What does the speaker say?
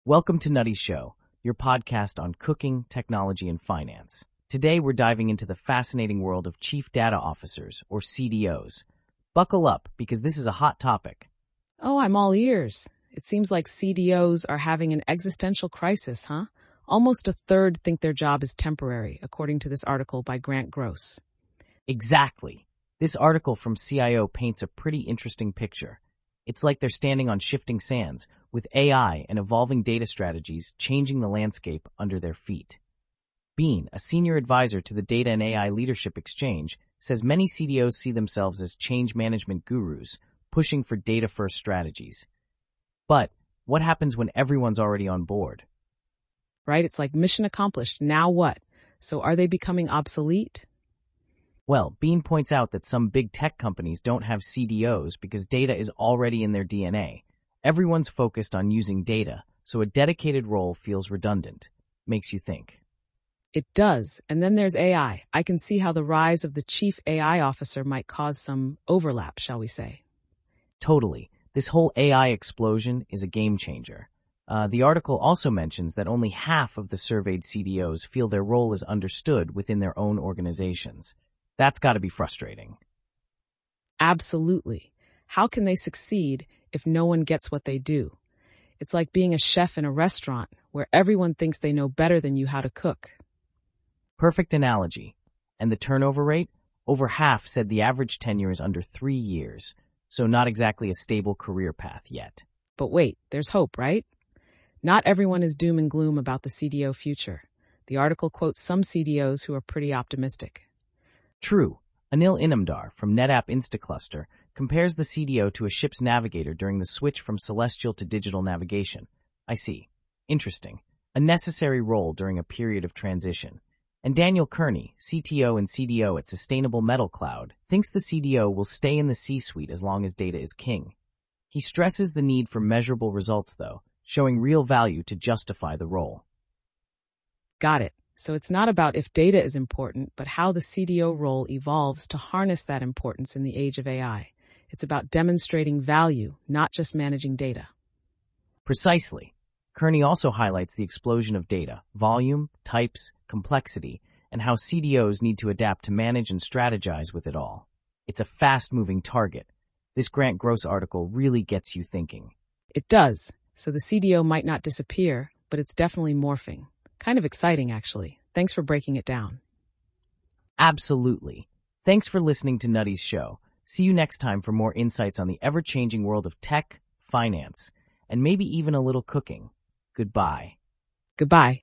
Welcome to Nutty's Show, your podcast on cooking, technology, and finance. Today, we're diving into the fascinating world of Chief Data Officers, or CDOs. Buckle up, because this is a hot topic. Oh, I'm all ears. It seems like CDOs are having an existential crisis, huh? Almost a third think their job is temporary, according to this article by Grant Gross. Exactly. This article from CIO paints a pretty interesting picture. It's like they're standing on shifting sands, with AI and evolving data strategies changing the landscape under their feet. Bean, a senior advisor to the Data and AI Leadership Exchange, says many CDOs see themselves as change management gurus, pushing for data-first strategies. But what happens when everyone's already on board? Right? It's like mission accomplished. Now what? So are they becoming obsolete? Well, Bean points out that some big tech companies don't have CDOs because data is already in their DNA. Everyone's focused on using data, so a dedicated role feels redundant. Makes you think. It does. And then there's AI. I can see how the rise of the chief AI officer might cause some overlap, shall we say. Totally. This whole AI explosion is a game changer. The article also mentions that only half of the surveyed CDOs feel their role is understood within their own organizations. That's got to be frustrating. Absolutely. How can they succeed if no one gets what they do? It's like being a chef in a restaurant where everyone thinks they know better than you how to cook. Perfect analogy. And the turnover rate? Over half said the average tenure is under 3 years, so not exactly a stable career path yet. But wait, there's hope, right? Not everyone is doom and gloom about the CDO future. The article quotes some CDOs who are pretty optimistic. True. Anil Inamdar from NetApp Instacluster compares the CDO to a ship's navigator during the switch from celestial to digital navigation. I see. Interesting. A necessary role during a period of transition. And Daniel Kearney, CTO and CDO at Sustainable Metal Cloud, thinks the CDO will stay in the C-suite as long as data is king. He stresses the need for measurable results, though, showing real value to justify the role. Got it. So it's not about if data is important, but how the CDO role evolves to harness that importance in the age of AI. It's about demonstrating value, not just managing data. Precisely. Kearney also highlights the explosion of data, volume, types, complexity, and how CDOs need to adapt to manage and strategize with it all. It's a fast-moving target. This Grant Gross article really gets you thinking. It does. So the CDO might not disappear, but it's definitely morphing. Kind of exciting, actually. Thanks for breaking it down. Absolutely. Thanks for listening to Nutty's Show. See you next time for more insights on the ever-changing world of tech, finance, and maybe even a little cooking. Goodbye. Goodbye.